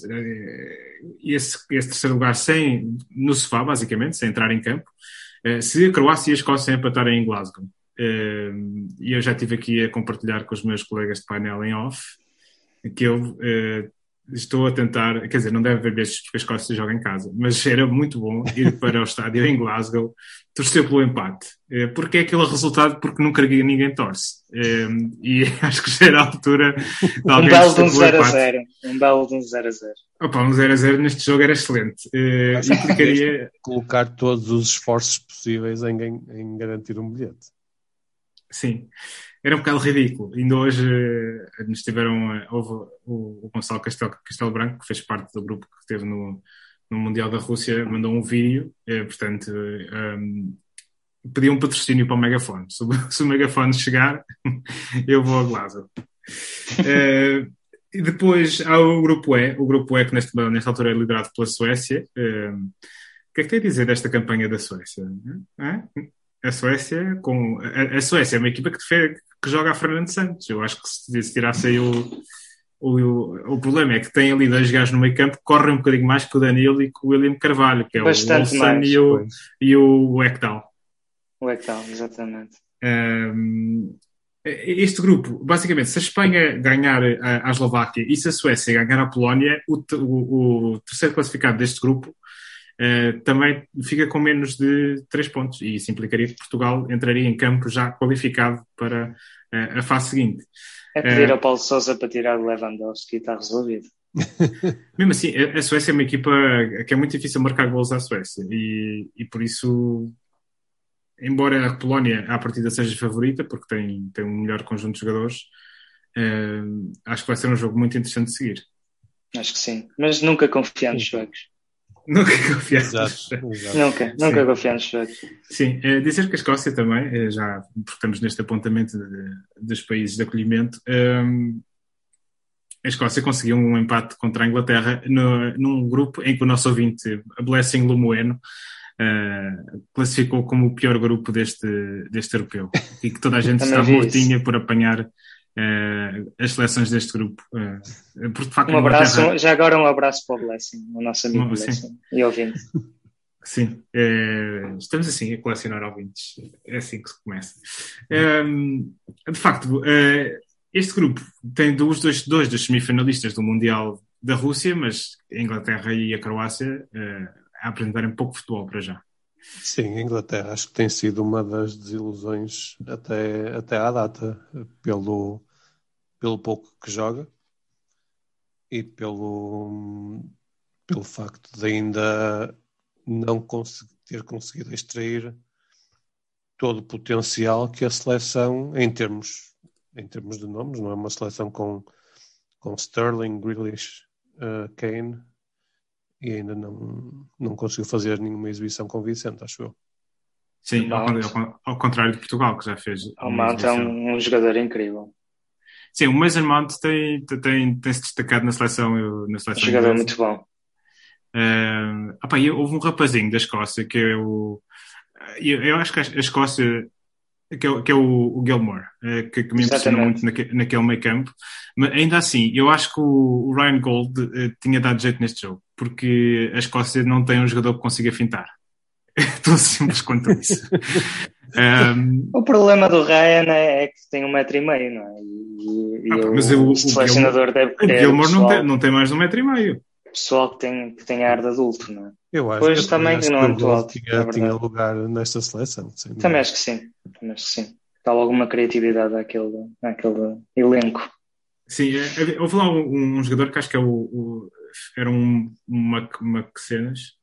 esse, esse terceiro lugar sem, no sofá, basicamente, sem entrar em campo, uh, se a Croácia e a Escócia empatarem em Glasgow. Uh, e eu já estive aqui a compartilhar com os meus colegas de painel em off, que eu uh, estou a tentar, quer dizer, não deve haver bestas porque a Escócia joga em casa, mas era muito bom ir para o estádio em Glasgow, torcer pelo empate, uh, porque é aquele resultado porque nunca ninguém torce, uh, e acho que já era a altura de alguém um belo de um zero a zero, um belo de um zero a zero. Opa, um zero a zero neste jogo era excelente, uh, e implicaria colocar todos os esforços possíveis em, em garantir um bilhete. Sim, era um bocado ridículo. Ainda hoje uh, nos tiveram, uh, houve o, o Gonçalo Castelo, Castelo Branco, que fez parte do grupo que esteve no, no Mundial da Rússia, mandou um vídeo, uh, portanto, uh, um, pediu um patrocínio para o megafone. Se, se o megafone chegar, eu vou a Glasgow. Uh, e depois há o grupo E, o grupo E que nesta, nesta altura é liderado pela Suécia. Uh, o que é que tem a dizer desta campanha da Suécia? Uh, A Suécia, com, a, a Suécia é uma equipa que, defende, que joga a Fernando Santos. Eu acho que se, se tirasse aí o, o, o, o problema é que tem ali dois gajos no meio campo que correm um bocadinho mais que o Danilo e que o William Carvalho, que é Bastante o Olsen e o, e o Ekdal. O Ekdal, exatamente. Um, este grupo, basicamente, se a Espanha ganhar a, a Eslováquia e se a Suécia ganhar a Polónia, o, o, o terceiro classificado deste grupo Uh, também fica com menos de três pontos e isso implicaria que Portugal entraria em campo já qualificado para uh, a fase seguinte. É pedir uh, ao Paulo Sousa para tirar o Lewandowski e está resolvido. Mesmo assim, a, a Suécia é uma equipa que é muito difícil marcar gols à Suécia e, e por isso, embora a Polónia à partida seja favorita porque tem, tem um melhor conjunto de jogadores, uh, acho que vai ser um jogo muito interessante de seguir. Acho que sim, mas nunca confiar nos suecos. Nunca confiar. Exato, exato. Nunca, nunca confiar nos suecos. Sim, é, dizer que a Escócia também, já porque estamos neste apontamento de, dos países de acolhimento, um, a Escócia conseguiu um empate contra a Inglaterra no, num grupo em que o nosso ouvinte, a Blessing Lumoeno, uh, classificou como o pior grupo deste, deste europeu e que toda a gente está mortinha por apanhar Uh, as seleções deste grupo. Uh, porque, de facto, um abraço, Inglaterra... já agora um abraço para o Blessing, o nosso amigo Bom, Blessing e ouvinte. Sim, uh, estamos assim a colecionar ouvintes, é assim que se começa. Um, de facto, uh, este grupo tem dos dois, dois dos semifinalistas do Mundial da Rússia, mas a Inglaterra e a Croácia uh, a apresentarem pouco futebol para já. Sim, a Inglaterra acho que tem sido uma das desilusões até, até à data, pelo, pelo pouco que joga e pelo, pelo facto de ainda não conseguir, ter conseguido extrair todo o potencial que a seleção, em termos, em termos de nomes, não é uma seleção com, com Sterling, Grealish, uh, Kane, e ainda não, não conseguiu fazer nenhuma exibição convincente, acho eu. Sim, ao, ao, ao contrário de Portugal, que já fez. O Mount é um, um jogador incrível. Sim, o Mason Mount tem, tem, tem se destacado na seleção. Na seleção um jogador muito bom. Uh, opa, houve um rapazinho da Escócia que é o. Eu, eu acho que a Escócia. Que é, que é o, o Gilmore, que, que me impressionou muito naque, naquele meio campo, mas ainda assim, eu acho que o, o Ryan Gold uh, tinha dado jeito neste jogo, porque a Escócia não tem um jogador que consiga fintar. Tão simples quanto isso. um, o problema do Ryan é, é que tem um metro e meio, não é? E, e ah, o, mas o, o selecionador Gilmore, deve ter. O Gilmore pessoal, não, tem, não tem mais de um metro e meio. Pessoal que tem, que tem ar de adulto, não é? Eu acho pois que também acho não é muito alto. Tinha, tinha lugar nesta seleção. Também acho que sim. Também acho que sim. Está alguma criatividade àquele, àquele elenco. Sim, houve lá um, um jogador que acho que é o, o era um McCenas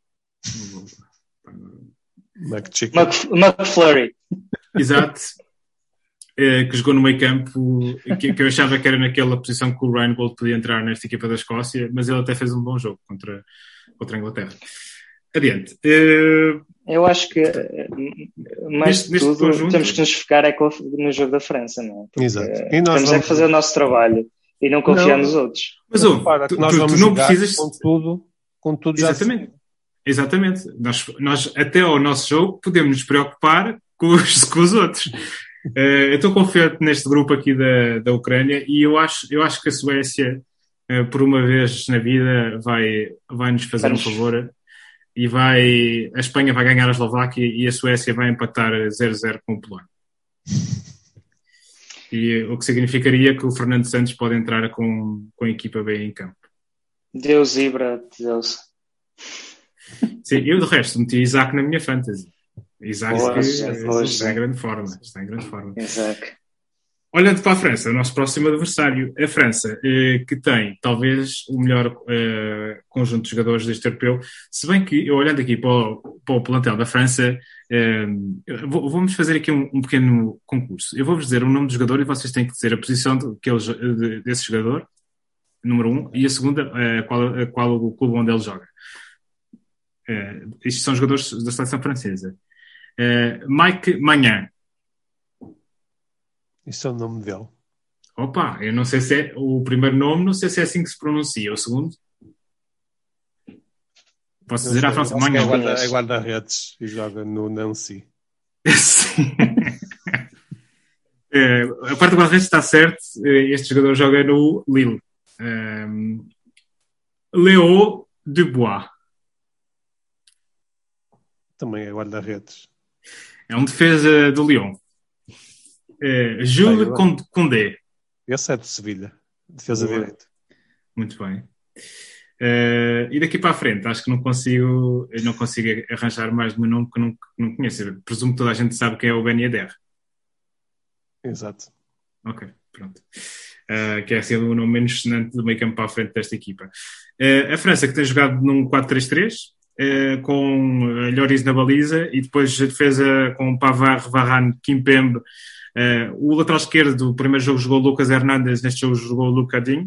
McFlurry. Exato, é, que jogou no meio campo, que, que eu achava que era naquela posição que o Ryan Gold podia entrar nesta equipa da Escócia, mas ele até fez um bom jogo contra, contra a Inglaterra. Adiante. Uh, Eu acho que mais neste, de tudo conjunto, temos que nos focar é no jogo da França, não é? Porque exato. E nós temos vamos... é que fazer o nosso trabalho e não confiar não, nos outros. Mas oh, tu, nós tu, vamos tu não precisas com tudo, com tudo já. Exatamente. Exatamente. Nós, nós até ao nosso jogo podemos nos preocupar com os, com os outros. Uh, eu estou confiante neste grupo aqui da, da Ucrânia e eu acho, eu acho que a Suécia, uh, por uma vez na vida, vai, vai nos fazer Vamos. um favor e vai, a Espanha vai ganhar a Eslováquia e a Suécia vai empatar zero a zero com o Polónia. E o que significaria que o Fernando Santos pode entrar com, com a equipa B em campo. Deus Ibra, Deus. Sim, eu de resto meti Isaac na minha fantasy. Isaac hoje, que, hoje, está em grande forma. Está em grande forma. Isaac. Olhando para a França, o nosso próximo adversário, a França, eh, que tem talvez o melhor eh, conjunto de jogadores deste europeu, se bem que, eu olhando aqui para o, para o plantel da França, eh, vou, vamos fazer aqui um, um pequeno concurso. Eu vou-vos dizer o nome do jogador e vocês têm que dizer a posição de, que ele, de, desse jogador, número um, e a segunda, eh, qual, a qual o clube onde ele joga. Eh, estes são jogadores da seleção francesa. Eh, Mike Maignan. Isso é o nome dele. Opa, eu não sei se é o primeiro nome, não sei se é assim que se pronuncia. O segundo? Posso dizer à França? Acho que é guarda, é guarda-redes e joga no Nancy. Sim. é, a parte do guarda-redes está certo. Este jogador joga no Lille. Um, Léo Dubois. Também é guarda-redes. É um defesa do Lyon. Uh, Jules ah, Condé. Esse é de Sevilha, defesa direita. Muito bem. Uh, e daqui para a frente, acho que não consigo, não consigo arranjar mais de um nome que não, que não conheço. Presumo que toda a gente sabe quem é o Ben Yedder. Exato. Ok, pronto. Uh, que é assim o nome menos sonante do meio campo para a frente desta equipa. Uh, a França, que tem jogado num quatro três três, uh, com Lloris na baliza e depois a defesa com Pavard, Varane, Kimpembe. Uh, o lateral esquerdo, o primeiro jogo jogou Lucas Hernandes, neste jogo jogou Luca Digne.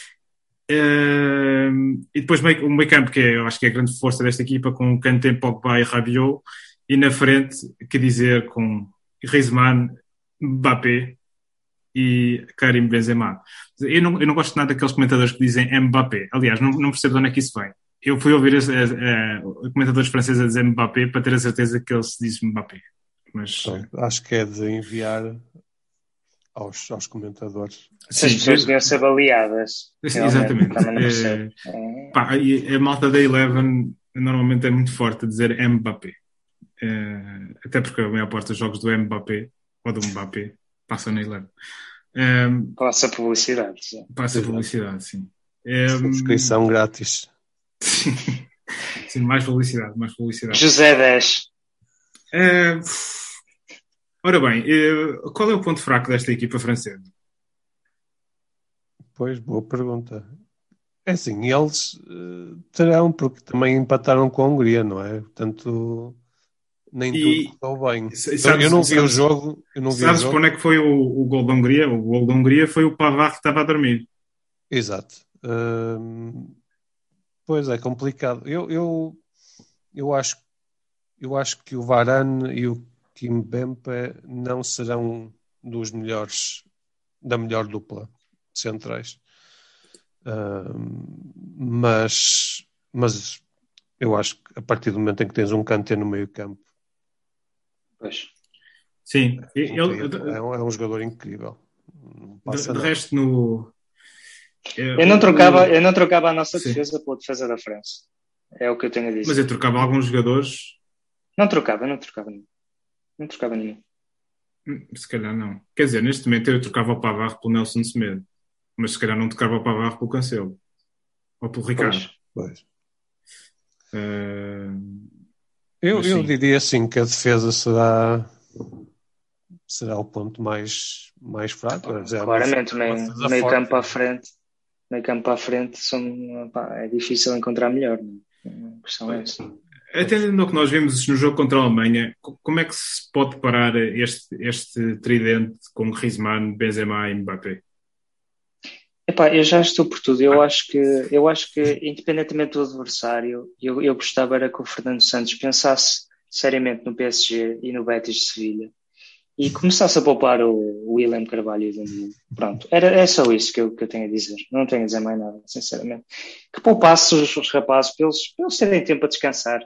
Uh, e depois meio, o meio campo, que é, eu acho que é a grande força desta equipa, com Kanté, Pogba e Rabiot. E na frente, que dizer, com Griezmann, Mbappé e Karim Benzema. Eu não, eu não gosto nada daqueles comentadores que dizem Mbappé. Aliás, não, não percebo de onde é que isso vem. Eu fui ouvir a, a, a comentadores franceses a dizer Mbappé para ter a certeza que eles dizem Mbappé. Mas então, acho que é de enviar aos, aos comentadores. Se as pessoas deviam ser baleadas. Exatamente. É, é... Pá, a malta da Eleven normalmente é muito forte a dizer Mbappé. É, até porque a maior parte dos jogos do Mbappé ou do Mbappé passa na Eleven. É, passa publicidade. Sim. Passa publicidade, sim. É, subscrição grátis. Sim. Sim, mais publicidade, mais publicidade. José dez. É... Ora bem, qual é o ponto fraco desta equipa francesa? Pois, boa pergunta. É assim, eles uh, terão, porque também empataram com a Hungria, não é? Portanto, nem e... tudo correu bem. Sabes, eu, eu não vi sabes, o jogo. Eu não vi sabes o jogo. para onde é que foi o, o gol da Hungria? O gol da Hungria foi o Pavard que estava a dormir. Exato. Uh, pois é, complicado. Eu, eu, eu, acho, eu acho que o Varane e o Kimpembe não serão dos melhores, da melhor dupla de centrais. Uh, mas, mas eu acho que a partir do momento em que tens um Kanté no meio campo, pois. Sim, é, ele, é, um, é um jogador incrível. De, de resto no eu não trocava, eu não trocava a nossa Sim. defesa pela defesa da França. É o que eu tenho a dizer. Mas eu trocava alguns jogadores. Não trocava, não trocava nenhum. Não trocava nenhum. Se calhar não. Quer dizer, neste momento eu trocava o Pavard pelo Nelson Semedo. Mas se calhar não trocava o Pavard pelo Cancelo. Ou pelo Ricardo. Pois. Uh, eu, eu diria assim que a defesa será será o ponto mais, mais fraco. É claramente, uma, meio, uma meio campo à frente. Meio campo à frente são, pá, é difícil encontrar melhor. Não? A questão é essa. Atendendo ao que nós vimos no jogo contra a Alemanha, como é que se pode parar este, este tridente com Griezmann, Benzema e Mbappé? Epá, eu já estou por tudo. Eu acho que, eu acho que independentemente do adversário, eu, eu gostava era que o Fernando Santos pensasse seriamente no P S G e no Betis de Sevilha e começasse a poupar o, o William Carvalho e o Danilo. Pronto, era, é só isso que eu, que eu tenho a dizer. Não tenho a dizer mais nada, sinceramente. Que poupasse os, os rapazes para eles, para eles terem tempo a descansar.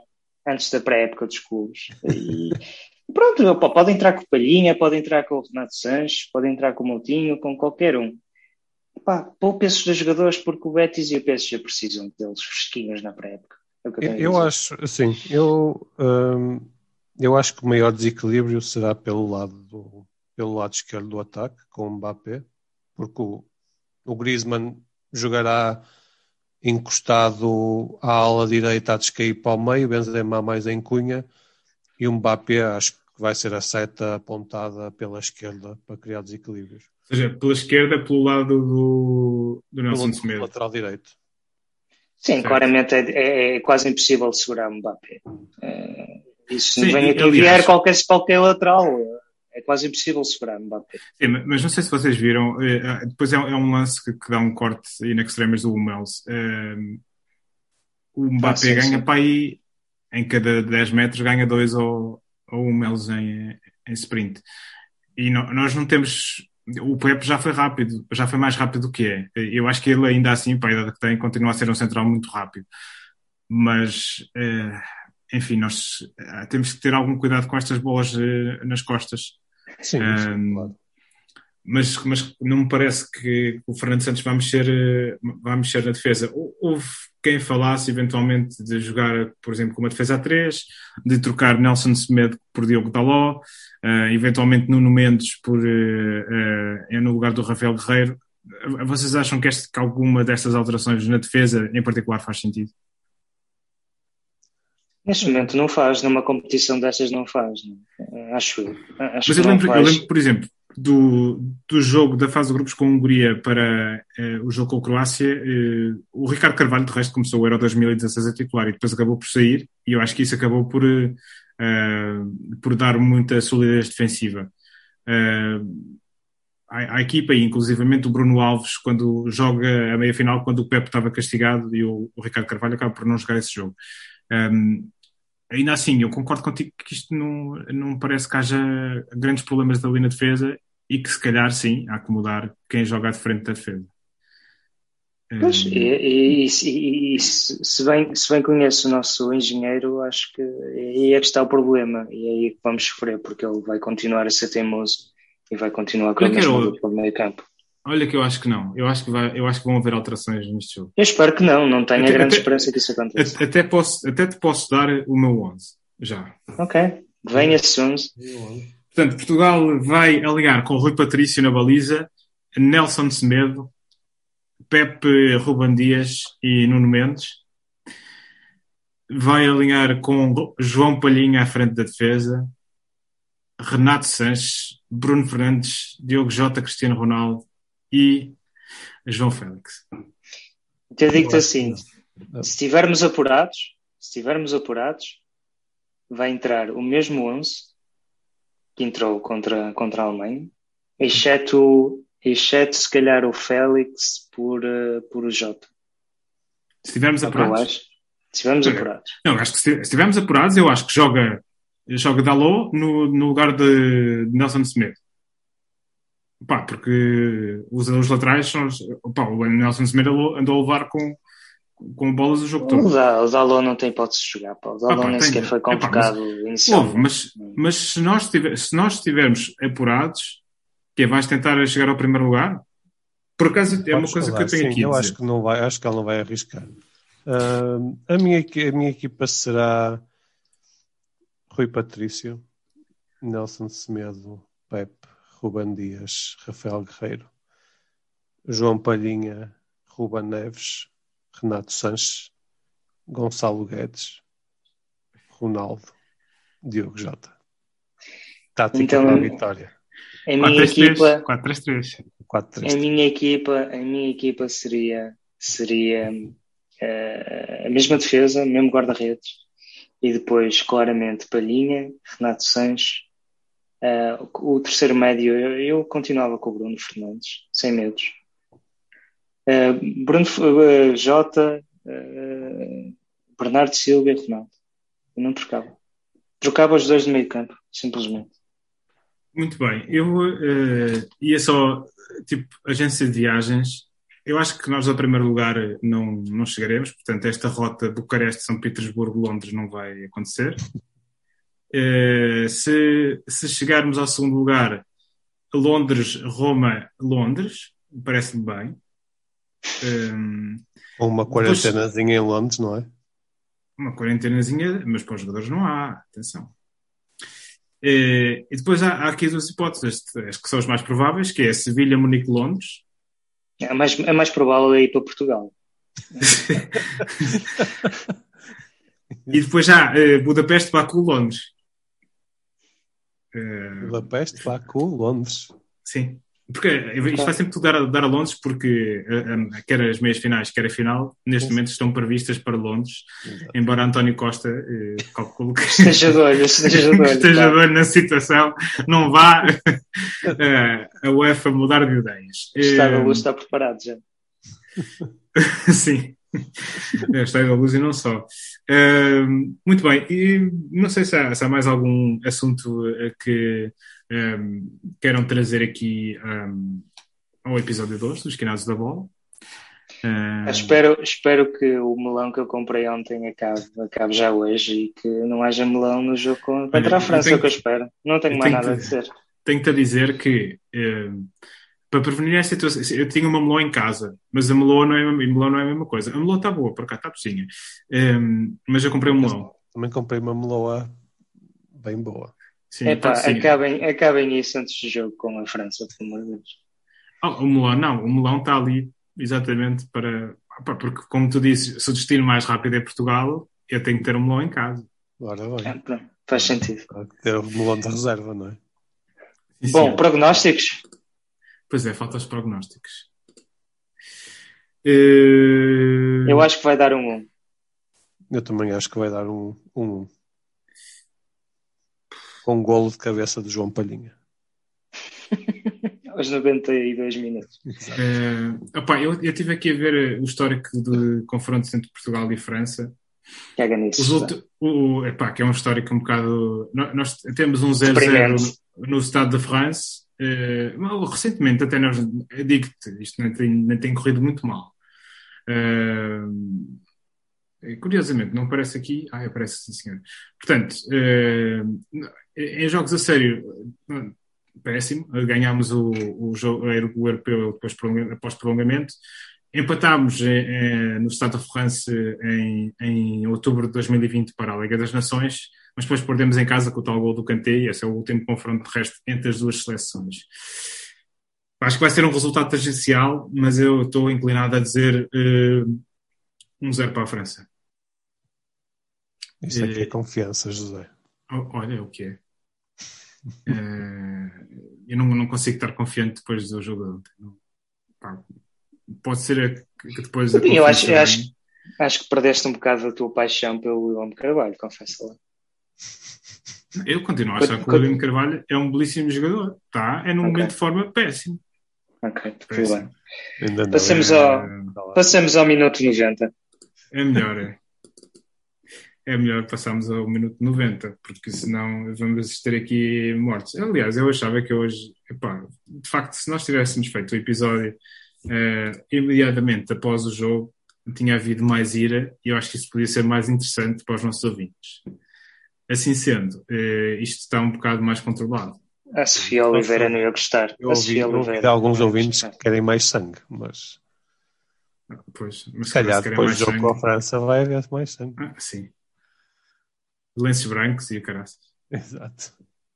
antes da pré-época dos clubes. E pronto, opa, pode entrar com o Palhinha, pode entrar com o Renato Sanches, pode entrar com o Moutinho, com qualquer um. Pá, poupa esses dois jogadores porque o Betis e o P S G precisam deles fresquinhos na pré-época. É o que eu tenho a Eu dizer. acho, assim, eu, hum, eu acho que o maior desequilíbrio será pelo lado, do, pelo lado esquerdo do ataque, com o Mbappé, porque o, o Griezmann jogará encostado à ala direita a descair para o meio, Benzema mais em Cunha, e o Mbappé acho que vai ser a seta apontada pela esquerda para criar desequilíbrios. Ou seja, pela esquerda, pelo lado do, do Nelson Pelo Semedo. lateral direito. Sim, Certo. claramente é, é, é quase impossível de segurar o Mbappé. É, isso Sim, vem e, aqui aliás- vier qualquer, qualquer lateral. É quase impossível segurar o Mbappé. Sim, mas não sei se vocês viram, eh, depois é, um- é um lance que, que dá um corte in extremis do Hummels. Eh, o Mbappé Ah, sim, ganha sim. para aí, em cada dez metros, ganha dois ao, ao Hummels em, em sprint. E no- nós não temos. O Pepe já foi rápido, já foi mais rápido do que é. Eu acho que ele, ainda assim, para a idade que tem, continua a ser um central muito rápido. Mas, eh, enfim, nós eh, temos que ter algum cuidado com estas bolas eh, nas costas. Sim, sim, Ahm, claro. mas, mas não me parece que o Fernando Santos vai mexer, eh, vai mexer na defesa. Hou- Houve quem falasse eventualmente de jogar, por exemplo, com uma defesa a três, de trocar Nelson Semedo por Diogo Dalot, eh, eventualmente Nuno Mendes por, eh, eh, no lugar do Rafael Guerreiro. Eh, Vocês acham que, este, que alguma destas alterações na defesa, em particular, faz sentido? Neste momento não faz, numa competição destas não faz. Não. Acho eu. Acho Mas que eu não lembro, eu faz. lembro, por exemplo, do, do jogo da fase de grupos com a Hungria para eh, o jogo com a Croácia, eh, o Ricardo Carvalho, de resto, começou o Euro dois mil e dezasseis a titular e depois acabou por sair, e eu acho que isso acabou por, eh, eh, por dar muita solidez defensiva. Eh, à, à equipa, e inclusivamente o Bruno Alves, quando joga a meia-final, quando o Pepe estava castigado, e o, o Ricardo Carvalho acaba por não jogar esse jogo. Um, Ainda assim, eu concordo contigo que isto não, não me parece que haja grandes problemas ali na defesa e que se calhar sim, há que mudar quem joga à frente da defesa. Pois, Um, e, e, e, e se, se, bem, se bem conheço o nosso engenheiro, acho que aí é que está o problema e é aí que vamos sofrer, porque ele vai continuar a ser teimoso e vai continuar com a Olha que mesma era o- dupla de meio campo. olha que eu acho que não. Eu acho que, vai, eu acho que vão haver alterações neste jogo. Eu espero que não, não tenho Até, a grande até, esperança que isso aconteça. até, até posso, até te posso dar o meu onze, já. Ok, venha-se onze. Portanto, Portugal vai alinhar com Rui Patrício na baliza, Nelson Semedo, Pepe, Ruben Dias e Nuno Mendes. Vai alinhar com João Palhinha à frente da defesa, Renato Sanches, Bruno Fernandes, Diogo Jota, Cristiano Ronaldo e João Félix. Então eu digo-te Eu acho que assim, não. se estivermos apurados, se estivermos apurados, vai entrar o mesmo onze que entrou contra, contra a Alemanha, exceto, exceto se calhar o Félix por, uh, por o Jota. Se estivermos É o que eu apurados? acho. Se estivermos Olha, apurados. Não, acho que se estivermos apurados, eu acho que joga, joga Dalot no, no lugar de Nelson Semedo. Pá, porque os, os laterais são os, pá, o Nelson Semedo andou a levar com, com bolas o jogo O todo. Da- o Dalot não tem hipótese de jogar. Pá. O Pá, Dalot pá, nem tem- sequer foi epá, convocado Ouve, inicialmente. mas, mas se, nós tiver, se nós estivermos apurados, que é, vais tentar chegar ao primeiro lugar? Por acaso é uma Podes coisa que falar, eu tenho sim, aqui a eu dizer. acho que não vai, acho que ele não vai arriscar. Ah, a, minha, equi- a minha equipa será Rui Patrício, Nelson Semedo, Pepe, Ruben Dias, Rafael Guerreiro, João Palhinha, Ruben Neves, Renato Sanches, Gonçalo Guedes, Ronaldo, Diogo Jota. Tática Então, para a vitória. a quatro minha três três. equipa, quatro três três. quatro três a três. minha equipa, a minha equipa seria, seria uh, a mesma defesa, mesmo guarda-redes, e depois claramente Palhinha, Renato Sanches. Uh, o terceiro médio, eu, eu continuava com o Bruno Fernandes, sem medos. Uh, Bruno uh, Jota, uh, Bernardo Silva e Ronaldo. Eu não trocava. Trocava os dois de meio campo, simplesmente. Muito bem. Eu uh, ia só, tipo, agência de viagens, eu acho que nós ao primeiro lugar não, não chegaremos, portanto esta rota Bucareste, São Petersburgo, Londres não vai acontecer. Uh, se, se chegarmos ao segundo lugar, Londres, Roma, Londres, parece-me bem. Um, Ou uma quarentenazinha em Londres, não é? Uma quarentenazinha, mas para os jogadores não há, atenção. Uh, e depois há, há aqui duas hipóteses, as que são as mais prováveis, que é Sevilha, Munique, Londres. É mais, é mais provável ir para Portugal. E depois há uh, Budapeste, Baku, Londres. Uh, Budapeste, Baku, Londres. Sim, porque isto vai sempre tudo dar a, dar a Londres, porque uh, uh, quer as meias finais, quer a final, neste sim. momento estão previstas para Londres. Exato. Embora António Costa uh, calcule que esteja de olho, esteja de olho, esteja de olho na situação, não vá uh, a UEFA mudar de ideias. O Estado da Luz está preparado já. Sim. É, Estádio da Luz e não só. Uh, muito bem, e não sei se há, se há mais algum assunto que um, queiram trazer aqui um, ao episódio dois dos Esquinados da Bola. Uh... Espero, espero que o melão que eu comprei ontem acabe, acabe já hoje e que não haja melão no jogo contra a França, é o que eu espero. Não tenho mais nada a dizer. Tenho-te a dizer que uh, para prevenir esta situação, eu tinha uma melão em casa, mas a melão não é, a melão não é a mesma coisa. A melão está boa, por cá está docinha. Um, mas eu comprei um melão. Também comprei uma meloa bem boa. Sim, Epá, acabem, acabem isso antes do jogo com a França, pelo amor de Deus. Oh, o melão, não, o melão está ali exatamente para... Porque, como tu disse, se o destino mais rápido é Portugal, eu tenho que ter um melão em casa. Ora bem. É, pronto, faz sentido. Ter um melão de reserva, não é? Bom, sim. Prognósticos? Pois é, faltam os prognósticos. Uh... Eu acho que vai dar um um. Eu também acho que vai dar um um. Com um golo de cabeça de João Palhinha. Aos noventa e dois minutos. Uh, opa, eu, eu estive aqui a ver o histórico de confrontos entre Portugal e França. Caga nisso. Ulti- o, epá, que é um histórico um bocado... Nós temos um zero zero no, no Stade de France. Uh, recentemente, até nós, digo-te, isto nem tem, nem tem corrido muito mal. Uh, curiosamente, não aparece aqui. Ah, aparece sim, senhor. Portanto, uh, em jogos a sério, péssimo. Ganhámos o, o, jogo, o europeu depois, após prolongamento. Empatámos eh, no Stade de France em, em outubro de dois mil e vinte para a Liga das Nações, mas depois perdemos em casa com o tal gol do Kanté, e esse é o último confronto terrestre entre as duas seleções. Acho que vai ser um resultado tangencial, mas eu estou inclinado a dizer uh, um zero para a França. Isso aqui é confiança, José. Olha, é o que é. uh, eu não, não consigo estar confiante depois do jogo de ontem. Pá, pode ser que depois... Eu acho, eu acho, acho que perdeste um bocado a tua paixão pelo William Carvalho, confesso lá. Eu continuo a achar que o William Carvalho é um belíssimo jogador. Tá? É num okay. momento de forma péssimo. Ok, tudo bem. Ainda não, passemos, é... ao, passemos ao minuto noventa. É melhor, é. É melhor passarmos ao minuto noventa, porque senão vamos ter aqui mortes. Aliás, eu achava que hoje, epá, de facto, se nós tivéssemos feito o episódio uh, imediatamente após o jogo, tinha havido mais ira, e eu acho que isso podia ser mais interessante para os nossos ouvintes. Assim sendo, uh, isto está um bocado mais controlado. A Sofia Oliveira não ia gostar. Eu ouvi, eu ouvi alguns ouvintes que querem mais sangue, mas... Pois, mas se calhar depois do jogo com a França vai haver mais sangue. Ah, sim. Lenços brancos e o caraças. Exato.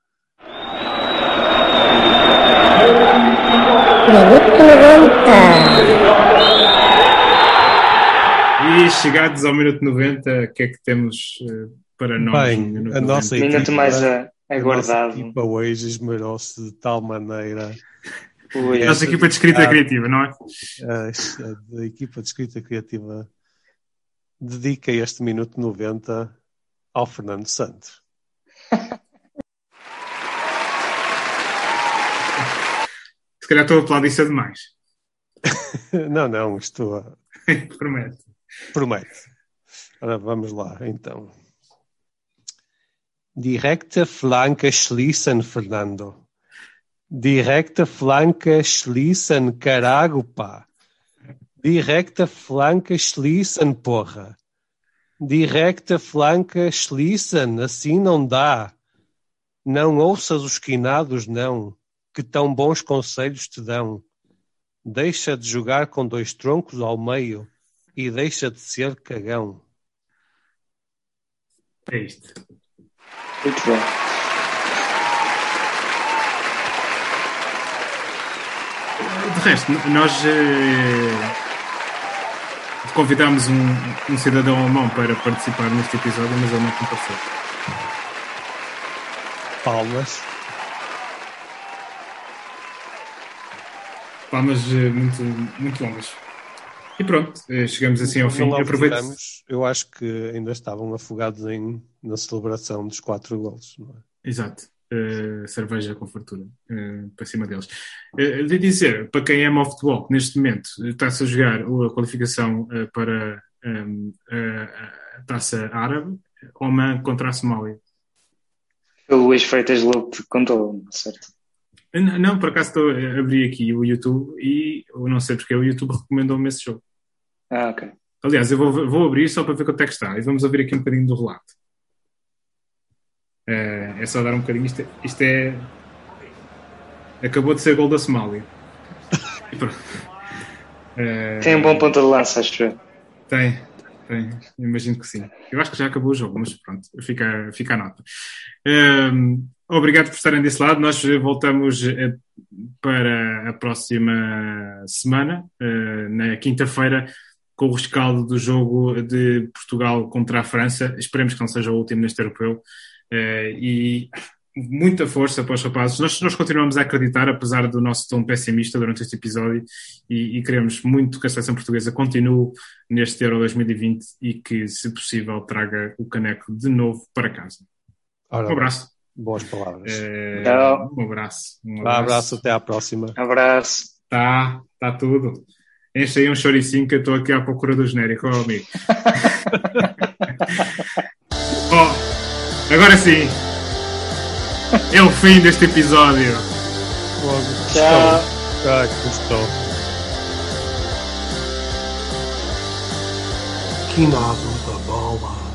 E chegados ao minuto noventa, o que é que temos uh, para nós? Bem, minuto a nossa equipa, minuto mais a, aguardado. A nossa equipa hoje esmerou-se de tal maneira. Ui, a nossa equipa de escrita criativa, não é? A, a, a equipa de escrita criativa dedica este minuto noventa ao Fernando Santos. Se calhar estou a aplaudir isso demais. Não, não, estou a... Promete. Promete. Ora, vamos lá, então. Direkte Flanke schließen, Fernando. Direkte Flanke schließen, carago, pá. Directa flanca Schließen, porra. Directa flanca Schließen, assim não dá. Não ouças os quinados, não, que tão bons conselhos te dão. Deixa de jogar com dois troncos ao meio e deixa de ser cagão. É isto. Muito bom. De resto, nós eh, convidámos um, um cidadão alemão para participar neste episódio, mas ele não compareceu. Palmas. Palmas eh, muito, muito longas. E pronto, eh, chegamos assim ao fim. Não Aproveito. tivemos, eu acho que ainda estavam afogados em, na celebração dos quatro golos. Não é? Exato. Uh, cerveja com fartura uh, para cima deles. Uh, de dizer, para quem ama o futebol, neste momento está-se a jogar a qualificação uh, para um, uh, a taça árabe, Oman contra a Somália. O Luís Freitas Lobo contou, certo? Não, não, por acaso estou a abrir aqui o YouTube e eu não sei porque o YouTube recomendou-me esse jogo. Ah, ok. Aliás, eu vou, vou abrir só para ver quanto é que está e vamos ouvir aqui um bocadinho do relato. Uh, é só dar um bocadinho. Isto é, isto é. Acabou de ser gol da Somália. uh, Tem um bom ponto de lança, acho eu. Tem, tem. Imagino que sim. Eu acho que já acabou o jogo, mas pronto, fica, fica a nota. Uh, obrigado por estarem desse lado. Nós voltamos uh, para a próxima semana, uh, na quinta-feira, com o rescaldo do jogo de Portugal contra a França. Esperemos que não seja o último neste europeu. Uh, e muita força para os rapazes. Nós, nós continuamos a acreditar, apesar do nosso tom pessimista durante este episódio, e, e queremos muito que a seleção portuguesa continue neste Euro dois mil e vinte e que, se possível, traga o caneco de novo para casa. Ora, um abraço. Boas palavras. Uh, um abraço. Um abraço. Um abraço, até à próxima. Abraço. Tá, tá tudo. Enche aí um choricinho que eu estou aqui à procura do genérico, oh, amigo. Oh. Agora sim, é o fim deste episódio. Tchau. Ai, gostou. Quinado da bola.